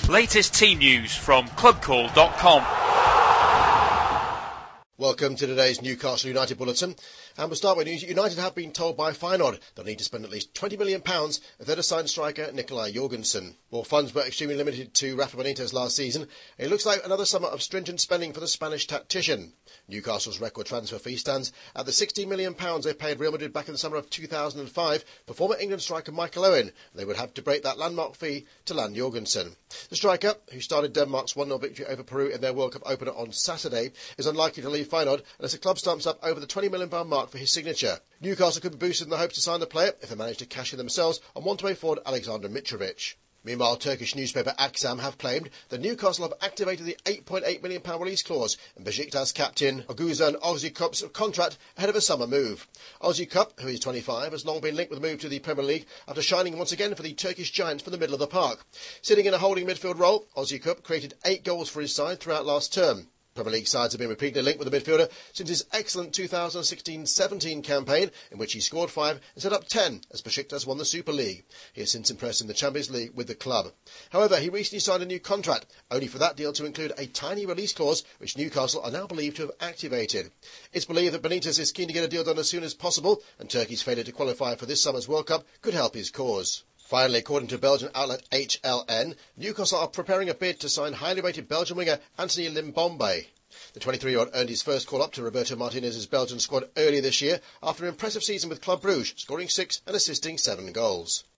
Latest team news from clubcall.com. Welcome to today's Newcastle United Bulletin. And we'll start with news. United have been told by Feyenoord they'll need to spend at least £20 million if they're to sign striker Nikolai Jorgensen. More funds were extremely limited to Rafa Benitez last season. It looks like another summer of stringent spending for the Spanish tactician. Newcastle's record transfer fee stands at the £16 million they paid Real Madrid back in the summer of 2005 for former England striker Michael Owen. They would have to break that landmark fee to land Jorgensen. The striker, who started Denmark's 1-0 victory over Peru in their World Cup opener on Saturday, is unlikely to leave Feyenoord unless the club stumps up over the £20 million mark for his signature. Newcastle could be boosted in the hopes to sign the player if they manage to cash in themselves on one-way forward Alexander Mitrovic. Meanwhile, Turkish newspaper Aksam have claimed that Newcastle have activated the £8.8 million release clause in Besiktas captain Oguzhan Ozyukup's contract ahead of a summer move. Ozyukup, who is 25, has long been linked with a move to the Premier League after shining once again for the Turkish giants from the middle of the park. Sitting in a holding midfield role, Ozyukup created 8 goals for his side throughout last term. Premier League sides have been repeatedly linked with the midfielder since his excellent 2016-17 campaign, in which he scored 5 and set up 10 as Besiktas won the Super League. He has since impressed in the Champions League with the club. However, he recently signed a new contract, only for that deal to include a tiny release clause, which Newcastle are now believed to have activated. It's believed that Benitez is keen to get a deal done as soon as possible, and Turkey's failure to qualify for this summer's World Cup could help his cause. Finally, according to Belgian outlet HLN, Newcastle are preparing a bid to sign highly rated Belgian winger Anthony Limbombe. The 23-year-old earned his first call-up to Roberto Martinez's Belgian squad earlier this year after an impressive season with Club Brugge, scoring 6 and assisting 7 goals.